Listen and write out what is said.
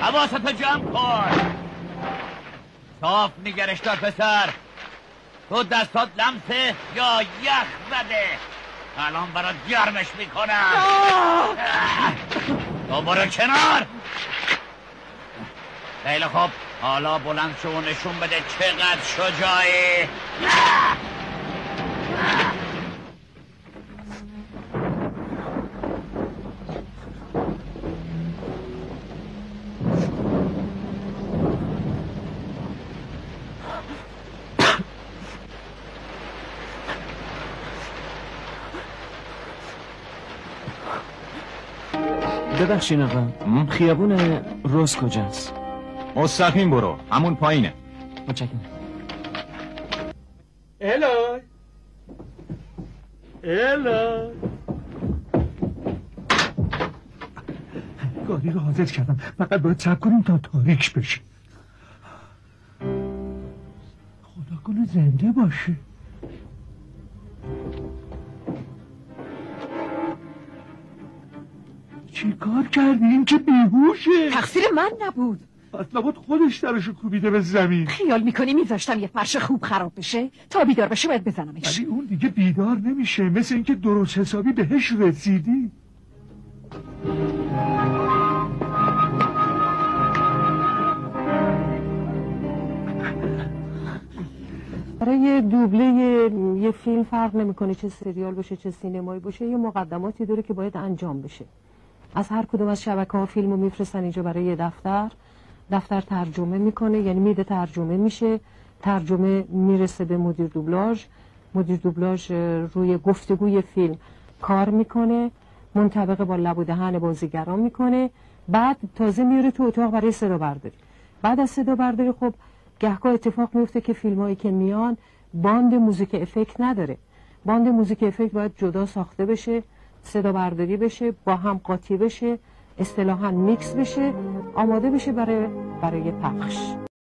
حواستو جمع کن. صاف نگرش دار پسر. تو دستات لمسه یا یخ زده؟ الان برات گرمش میکنم. تو برو کنار. خیلی خوب، حالا بلند شو و نشون بده چقدر شجاعی. ببخشین آقا، خیابون روز کجاست؟ مستقیم برو، همون پایینه. متشکرم. الهی گاڑی رو حاضر کردم، فقط باید صبر کنیم تا تاریک بشه. خدا کنه زنده باشه. چی کار کردی؟ این که بیهوشه. تقصیر من نبود. اصلا بود خودش درشو کوبیده به زمین. خیال میکنی میذاشتم یه فرش خوب خراب بشه؟ تا بیدار بشه باید بزنمش. ولی اون دیگه بیدار نمیشه، مثل اینکه درست حسابی بهش رسیدی. برای دوبله یه فیلم فرق نمیکنه چه سریال باشه چه سینمایی باشه، یه مقدماتی داره که باید انجام بشه. از هر کدوم از شبکه‌ها فیلمو میفرستن اینجا برای یه دفتر ترجمه میکنه، یعنی میده ترجمه میشه، ترجمه میرسه به مدیر دوبلاژ روی گفتگوی فیلم کار میکنه، منطبق با لب و دهن بازیگران میکنه، بعد تازه میاره تو اتاق برای صدا برداری. بعد از صدا برداری خب گهگاه اتفاق میفته که فیلمایی که میان باند موزیک افکت نداره. باند موزیک افکت باید جدا ساخته بشه، صدا برداری بشه، با هم قاطی بشه، اصطلاحاً میکس بشه، آماده بشه برای پخش.